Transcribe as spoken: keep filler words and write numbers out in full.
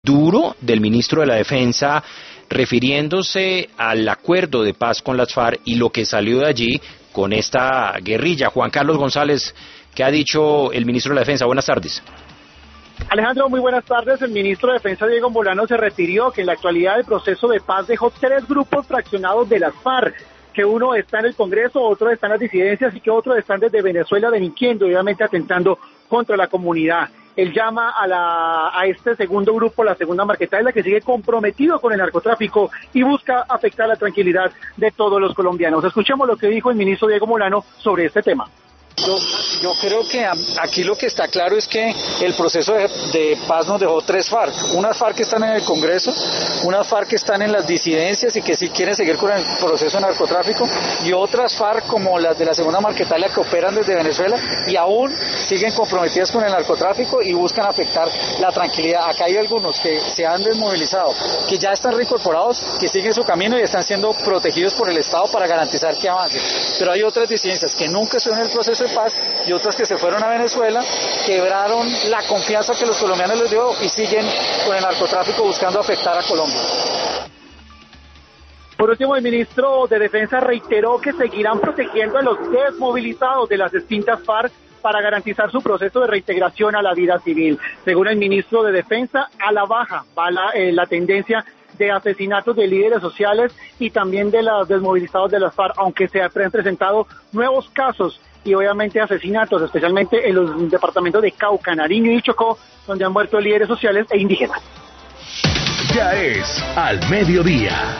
duro del ministro de la Defensa refiriéndose al acuerdo de paz con las FARC y lo que salió de allí con esta guerrilla. Juan Carlos González, ¿qué ha dicho el ministro de la Defensa? Buenas tardes. Alejandro, muy buenas tardes. El ministro de Defensa, Diego Molano, se refirió que en la actualidad el proceso de paz dejó tres grupos fraccionados de las FARC, que uno está en el Congreso, otro está en las disidencias y que otros están desde Venezuela delinquiendo, obviamente atentando contra la comunidad. Él llama a, la, a este segundo grupo, la segunda Marquetalia, que sigue comprometido con el narcotráfico y busca afectar la tranquilidad de todos los colombianos. Escuchemos lo que dijo el ministro Diego Molano sobre este tema. Yo, yo creo que aquí lo que está claro es que el proceso de, de paz nos dejó tres FARC. Unas FARC que están en el Congreso, unas FARC que están en las disidencias y que sí quieren seguir con el proceso de narcotráfico, y otras FARC como las de la segunda Marquetalia que operan desde Venezuela y aún siguen comprometidas con el narcotráfico y buscan afectar la tranquilidad. Acá hay algunos que se han desmovilizado, que ya están reincorporados, que siguen su camino y están siendo protegidos por el Estado para garantizar que avancen. Pero hay otras disidencias que nunca estuvieron en el proceso de paz y otras que se fueron a Venezuela, quebraron la confianza que los colombianos les dio y siguen con el narcotráfico buscando afectar a Colombia. Por último, el ministro de Defensa reiteró que seguirán protegiendo a los desmovilizados de las distintas FARC para garantizar su proceso de reintegración a la vida civil. Según el ministro de Defensa, a la baja va la, eh, la tendencia de asesinatos de líderes sociales y también de los desmovilizados de las FARC, aunque se han presentado nuevos casos y obviamente asesinatos, especialmente en los departamentos de Cauca, Nariño y Chocó, donde han muerto líderes sociales e indígenas. Ya es al mediodía.